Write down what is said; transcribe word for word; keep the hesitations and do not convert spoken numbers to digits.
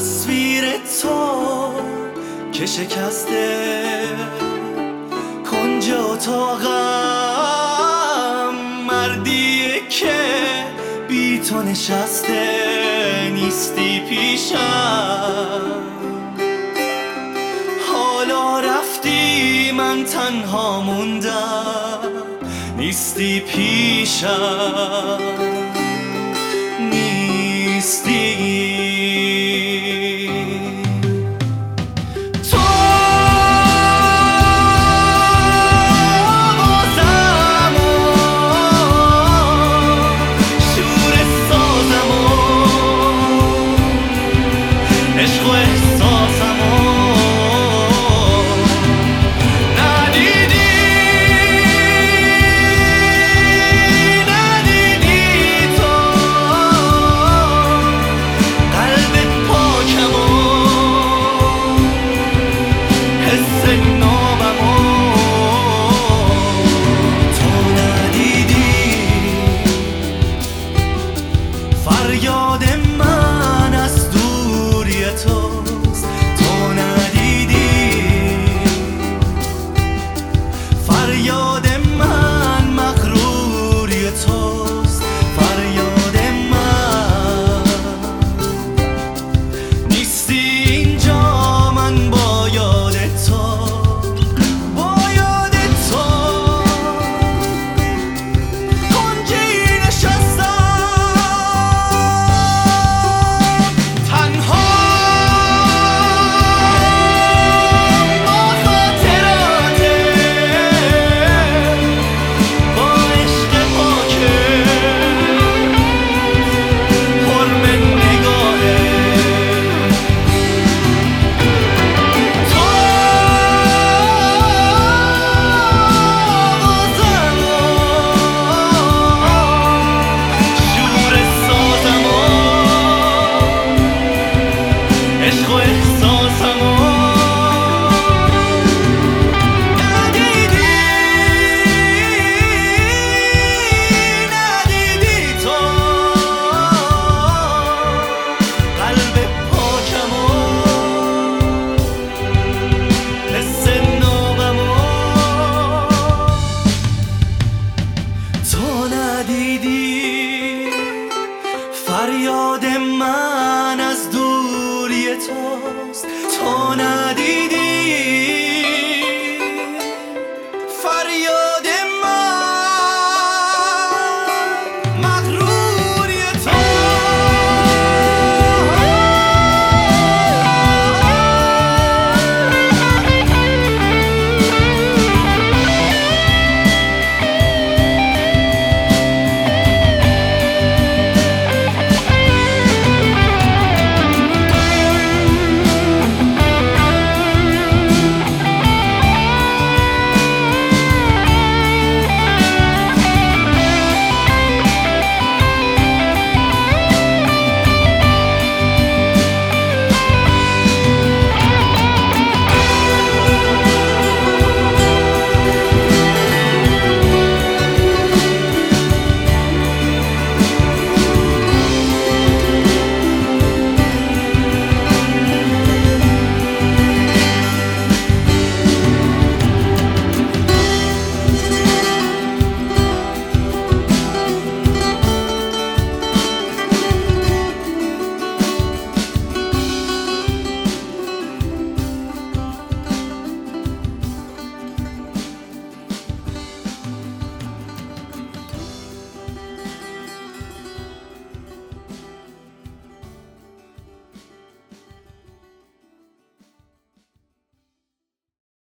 تصویر تو که شکسته کنج اتاقم، مردیه که بی تو نشسته نیستی پیشم. حالا رفتی من تنها موندم، نیستی پیشم، نیستی. فریاد من از دوری توست، تو ندیدی. فریاد من مغروری توست، فریاد من نیستی اینجا. من با یاد تو، با یاد تو کنجی نشستم. فریاد من از دوری توست، تو